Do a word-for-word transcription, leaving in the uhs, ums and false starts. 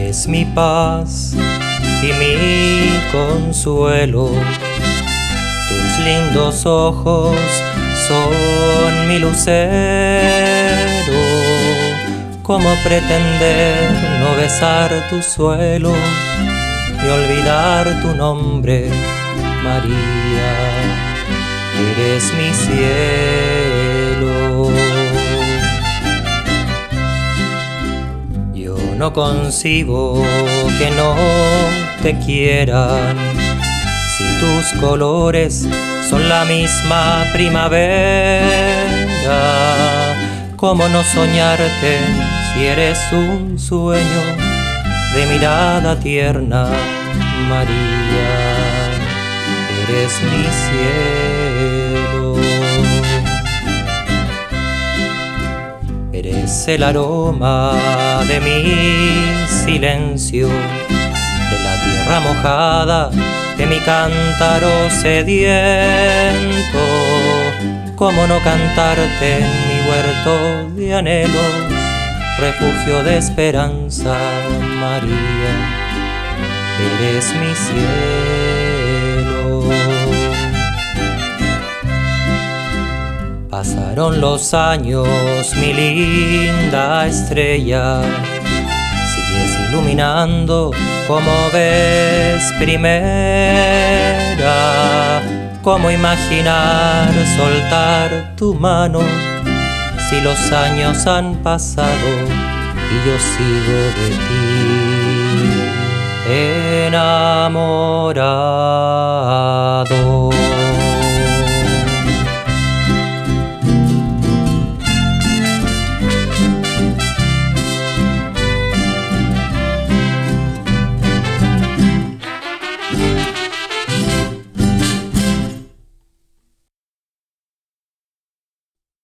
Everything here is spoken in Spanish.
Eres mi paz y mi consuelo. Tus lindos ojos son mi lucero. ¿Cómo pretender no besar tu suelo y olvidar tu nombre, María? Eres mi cielo. Yo no concibo que no te quieran si tus colores son la misma primavera. ¿Cómo no soñarte si eres un sueño de mirada tierna, María? Eres mi cielo. Eres el aroma de mi silencio, de la tierra mojada, de mi cántaro sediento. ¿Cómo no cantarte en mi huerto de anhelos, refugio de esperanza, María? Eres mi cielo. Pasaron los años, mi linda estrella, sigues iluminando como ves primera. ¿Cómo imaginar soltar tu mano si los años han pasado y yo sigo de ti enamorado?